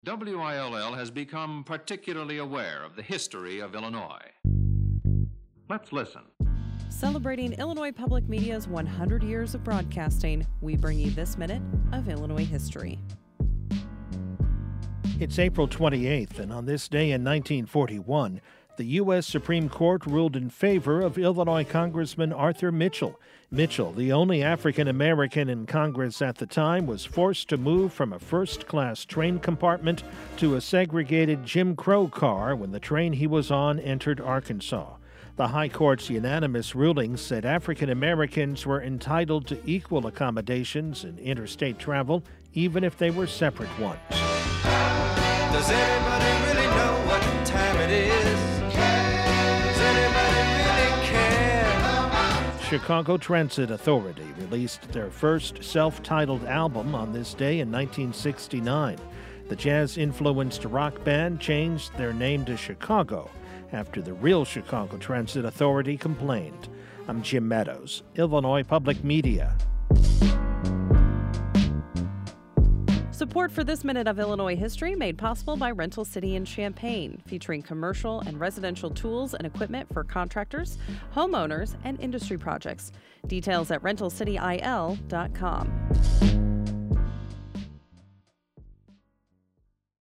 WILL has become particularly aware of the history of Illinois. Let's listen. Celebrating Illinois Public Media's 100 years of broadcasting, we bring you this minute of Illinois history. It's April 28th, and on this day in 1941, the U.S. Supreme Court ruled in favor of Illinois Congressman Arthur Mitchell. Mitchell, the only African American in Congress at the time, was forced to move from a first-class train compartment to a segregated Jim Crow car when the train he was on entered Arkansas. The High Court's unanimous ruling said African Americans were entitled to equal accommodations in interstate travel, even if they were separate ones. Does anybody really know what time it is? Does anybody really care? Chicago Transit Authority released their first self-titled album on this day in 1969. The jazz-influenced rock band changed their name to Chicago after the real Chicago Transit Authority complained. I'm Jim Meadows, Illinois Public Media. Support for this minute of Illinois history made possible by Rental City in Champaign, featuring commercial and residential tools and equipment for contractors, homeowners, and industry projects. Details at rentalcityil.com.